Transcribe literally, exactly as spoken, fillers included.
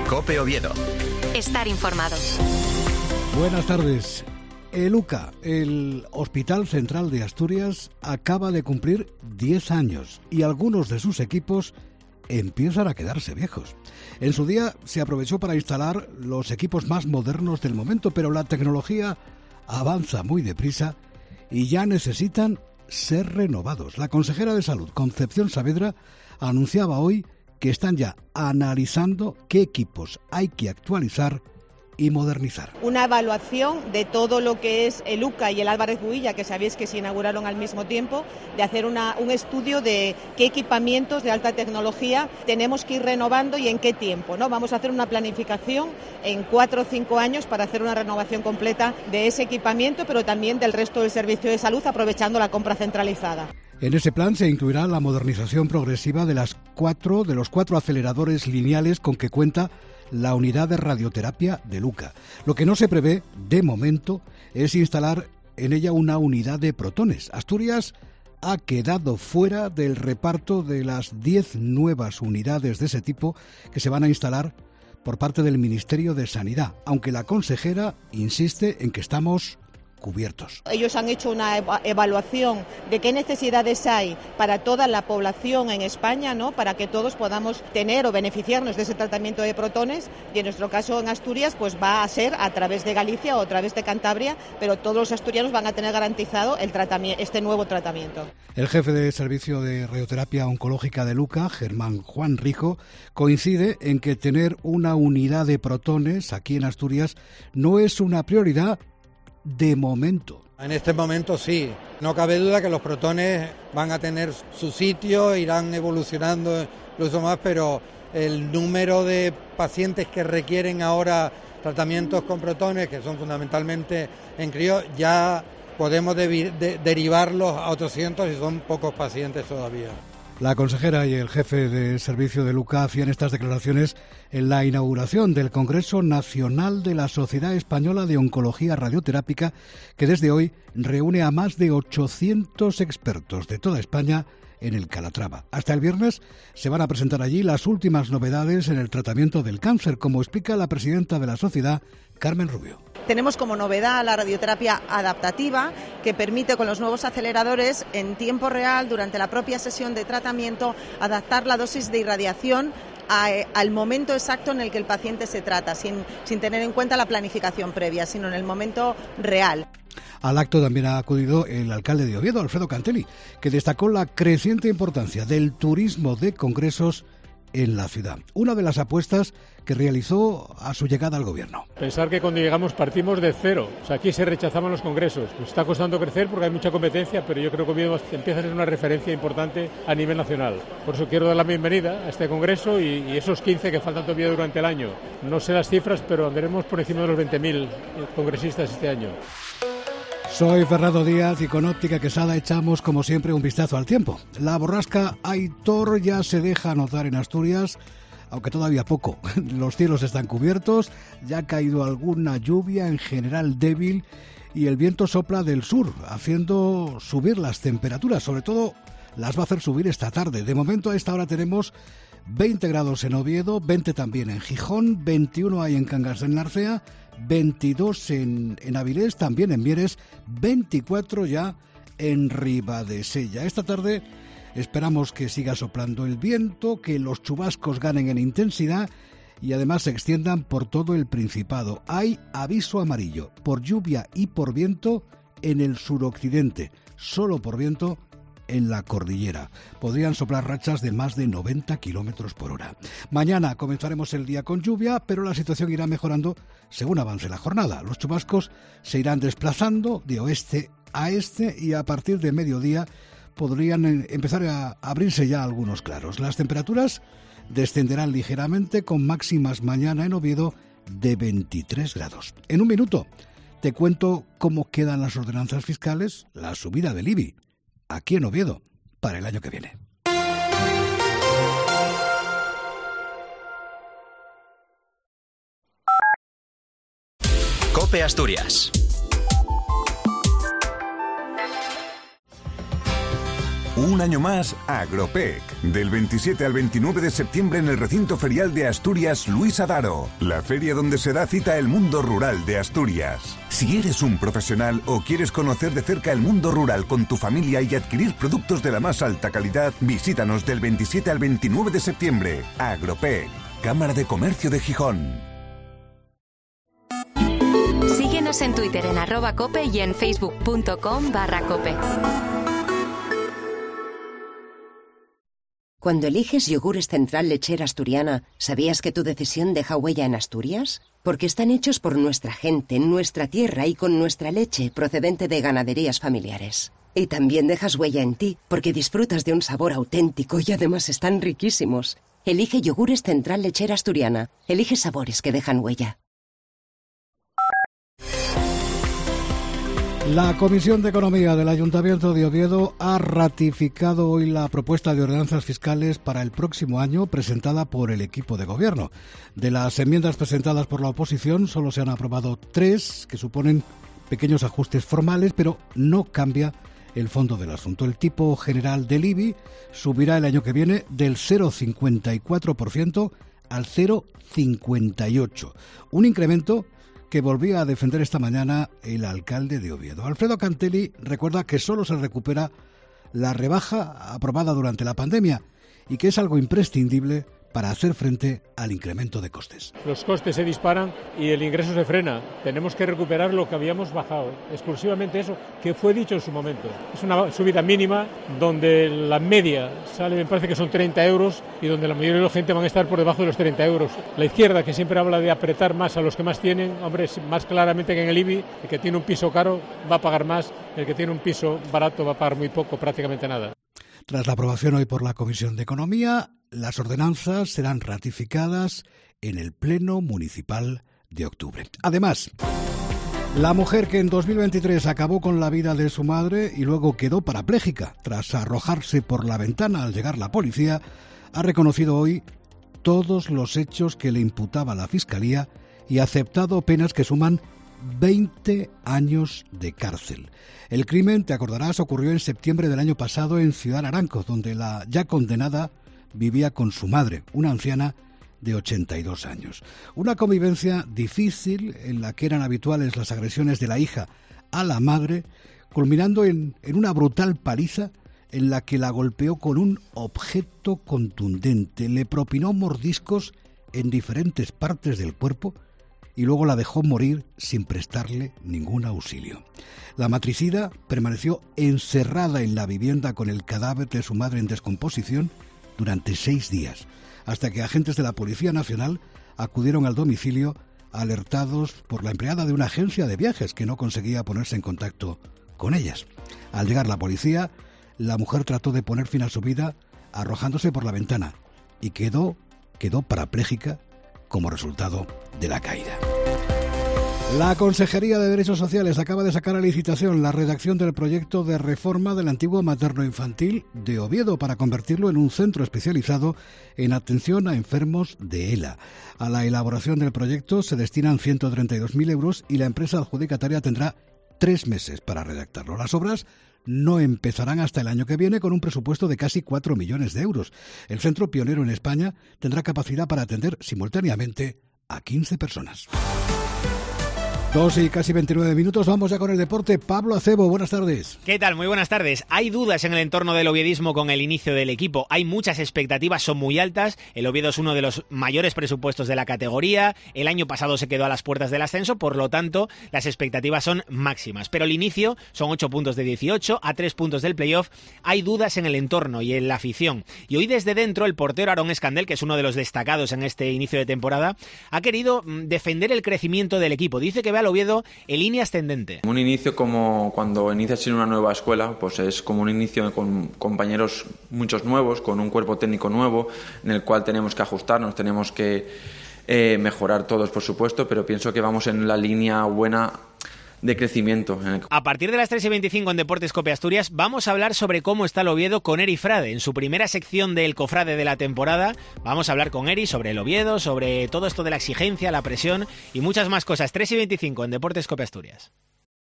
COPE Oviedo. Estar informado. Buenas tardes. El U C A, el Hospital Central de Asturias, acaba de cumplir diez años y algunos de sus equipos empiezan a quedarse viejos. En su día se aprovechó para instalar los equipos más modernos del momento, pero la tecnología avanza muy deprisa y ya necesitan ser renovados. La consejera de Salud, Concepción Saavedra, anunciaba hoy que están ya analizando qué equipos hay que actualizar y modernizar. Una evaluación de todo lo que es el U C A y el Álvarez Builla, que sabéis que se inauguraron al mismo tiempo, de hacer una, un estudio de qué equipamientos de alta tecnología tenemos que ir renovando y en qué tiempo, ¿no? Vamos a hacer una planificación en cuatro o cinco años para hacer una renovación completa de ese equipamiento, pero también del resto del servicio de salud, aprovechando la compra centralizada. En ese plan se incluirá la modernización progresiva de las cuatro de los cuatro aceleradores lineales con que cuenta la unidad de radioterapia del U C A. Lo que no se prevé, de momento, es instalar en ella una unidad de protones. Asturias ha quedado fuera del reparto de las diez nuevas unidades de ese tipo que se van a instalar por parte del Ministerio de Sanidad, aunque la consejera insiste en que estamos cubiertos. Ellos han hecho una evaluación de qué necesidades hay para toda la población en España, ¿no? Para que todos podamos tener o beneficiarnos de ese tratamiento de protones, y en nuestro caso en Asturias pues va a ser a través de Galicia o a través de Cantabria, pero todos los asturianos van a tener garantizado el tratamiento, este nuevo tratamiento. El jefe de servicio de radioterapia oncológica del U C A, Germán Juan Rijo, coincide en que tener una unidad de protones aquí en Asturias no es una prioridad de momento. En este momento sí, no cabe duda que los protones van a tener su sitio, irán evolucionando incluso más, pero el número de pacientes que requieren ahora tratamientos con protones, que son fundamentalmente en crío, ya podemos de- de- derivarlos a otros cientos y son pocos pacientes todavía. La consejera y el jefe de servicio del U C A hacían estas declaraciones en la inauguración del Congreso Nacional de la Sociedad Española de Oncología Radioterápica, que desde hoy reúne a más de ochocientos expertos de toda España en el Calatrava. Hasta el viernes se van a presentar allí las últimas novedades en el tratamiento del cáncer, como explica la presidenta de la sociedad, Carmen Rubio. Tenemos como novedad la radioterapia adaptativa, que permite con los nuevos aceleradores en tiempo real, durante la propia sesión de tratamiento, adaptar la dosis de irradiación a, al momento exacto en el que el paciente se trata, sin, sin tener en cuenta la planificación previa, sino en el momento real. Al acto también ha acudido el alcalde de Oviedo, Alfredo Cantelli, que destacó la creciente importancia del turismo de congresos en la ciudad. Una de las apuestas que realizó a su llegada al gobierno. Pensar que cuando llegamos partimos de cero. O sea, aquí se rechazaban los congresos. Nos está costando crecer porque hay mucha competencia, pero yo creo que Oviedo empieza a ser una referencia importante a nivel nacional. Por eso quiero dar la bienvenida a este congreso y, y esos quince que faltan todavía durante el año. No sé las cifras, pero andaremos por encima de los veinte mil congresistas este año. Soy Fernando Díaz y con Óptica Quesada echamos, como siempre, un vistazo al tiempo. La borrasca Aitor ya se deja notar en Asturias, aunque todavía poco. Los cielos están cubiertos, ya ha caído alguna lluvia, en general débil, y el viento sopla del sur, haciendo subir las temperaturas. Sobre todo las va a hacer subir esta tarde. De momento, a esta hora tenemos veinte grados en Oviedo, veinte también en Gijón, veintiuno hay en Cangas del Narcea, veintidós en, en Avilés, también en Mieres, veinticuatro ya en Ribadesella. Esta tarde esperamos que siga soplando el viento, que los chubascos ganen en intensidad y además se extiendan por todo el Principado. Hay aviso amarillo por lluvia y por viento en el suroccidente, solo por viento en la cordillera. Podrían soplar rachas de más de noventa kilómetros por hora. Mañana comenzaremos el día con lluvia, pero la situación irá mejorando según avance la jornada. Los chubascos se irán desplazando de oeste a este y a partir de mediodía podrían empezar a abrirse ya algunos claros. Las temperaturas descenderán ligeramente con máximas mañana en Oviedo de veintitrés grados. En un minuto te cuento cómo quedan las ordenanzas fiscales, la subida del I B I aquí en Oviedo para el año que viene. COPE Asturias. Un año más, Agropec. Del veintisiete al veintinueve de septiembre en el recinto ferial de Asturias Luis Adaro. La feria donde se da cita el mundo rural de Asturias. Si eres un profesional o quieres conocer de cerca el mundo rural con tu familia y adquirir productos de la más alta calidad, visítanos del veintisiete al veintinueve de septiembre. Agropec. Cámara de Comercio de Gijón. Síguenos en Twitter en arroba cope y en facebook.com barra cope. Cuando eliges yogures Central Lechera Asturiana, ¿sabías que tu decisión deja huella en Asturias? Porque están hechos por nuestra gente, en nuestra tierra y con nuestra leche procedente de ganaderías familiares. Y también dejas huella en ti, porque disfrutas de un sabor auténtico y además están riquísimos. Elige yogures Central Lechera Asturiana. Elige sabores que dejan huella. La Comisión de Economía del Ayuntamiento de Oviedo ha ratificado hoy la propuesta de ordenanzas fiscales para el próximo año presentada por el equipo de gobierno. De las enmiendas presentadas por la oposición solo se han aprobado tres, que suponen pequeños ajustes formales, pero no cambia el fondo del asunto. El tipo general del I B I subirá el año que viene del cero coma cincuenta y cuatro por ciento al cero coma cincuenta y ocho por ciento, un incremento que volvía a defender esta mañana el alcalde de Oviedo. Alfredo Cantelli recuerda que solo se recupera la rebaja aprobada durante la pandemia y que es algo imprescindible para hacer frente al incremento de costes. Los costes se disparan y el ingreso se frena. Tenemos que recuperar lo que habíamos bajado. Exclusivamente eso, que fue dicho en su momento. Es una subida mínima donde la media sale, me parece que son treinta euros, y donde la mayoría de la gente van a estar por debajo de los treinta euros. La izquierda, que siempre habla de apretar más a los que más tienen, hombre, más claramente que en el I B I, el que tiene un piso caro va a pagar más, el que tiene un piso barato va a pagar muy poco, prácticamente nada. Tras la aprobación hoy por la Comisión de Economía, las ordenanzas serán ratificadas en el Pleno Municipal de octubre. Además, la mujer que en dos mil veintitrés acabó con la vida de su madre y luego quedó parapléjica tras arrojarse por la ventana al llegar la policía, ha reconocido hoy todos los hechos que le imputaba la Fiscalía y ha aceptado penas que suman veinte años de cárcel. El crimen, te acordarás, ocurrió en septiembre del año pasado en Ciudad Naranco, donde la ya condenada vivía con su madre, una anciana de ochenta y dos años. Una convivencia difícil en la que eran habituales las agresiones de la hija a la madre, culminando en, en una brutal paliza en la que la golpeó con un objeto contundente, le propinó mordiscos en diferentes partes del cuerpo y luego la dejó morir sin prestarle ningún auxilio. La matricida permaneció encerrada en la vivienda con el cadáver de su madre en descomposición durante seis días, hasta que agentes de la Policía Nacional acudieron al domicilio alertados por la empleada de una agencia de viajes que no conseguía ponerse en contacto con ellas. Al llegar la policía, la mujer trató de poner fin a su vida arrojándose por la ventana y quedó, quedó parapléjica como resultado de la caída. La Consejería de Derechos Sociales acaba de sacar a licitación la redacción del proyecto de reforma del antiguo materno-infantil de Oviedo para convertirlo en un centro especializado en atención a enfermos de ELA. A la elaboración del proyecto se destinan ciento treinta y dos mil euros y la empresa adjudicataria tendrá tres meses para redactarlo. Las obras no empezarán hasta el año que viene con un presupuesto de casi cuatro millones de euros. El centro, pionero en España, tendrá capacidad para atender simultáneamente a quince personas. Dos y casi veintinueve minutos, vamos ya con el deporte. Pablo Acebo, buenas tardes. ¿Qué tal? Muy buenas tardes. Hay dudas en el entorno del oviedismo con el inicio del equipo. Hay muchas expectativas, son muy altas. El Oviedo es uno de los mayores presupuestos de la categoría. El año pasado se quedó a las puertas del ascenso, por lo tanto, las expectativas son máximas. Pero el inicio son ocho puntos de dieciocho, a tres puntos del playoff. Hay dudas en el entorno y en la afición. Y hoy desde dentro, el portero Aarón Escandel, que es uno de los destacados en este inicio de temporada, ha querido defender el crecimiento del equipo. Dice que ve al Oviedo en línea ascendente. Un inicio como cuando inicias en una nueva escuela, pues es como un inicio con compañeros muchos nuevos, con un cuerpo técnico nuevo, en el cual tenemos que ajustarnos, tenemos que eh, mejorar todos, por supuesto, pero pienso que vamos en la línea buena de crecimiento. A partir de las tres y veinticinco en Deportes Cope Asturias vamos a hablar sobre cómo está el Oviedo con Eri Frade. En su primera sección del Cofrade de la temporada vamos a hablar con Eri sobre el Oviedo, sobre todo esto de la exigencia, la presión y muchas más cosas. tres y veinticinco en Deportes Cope Asturias.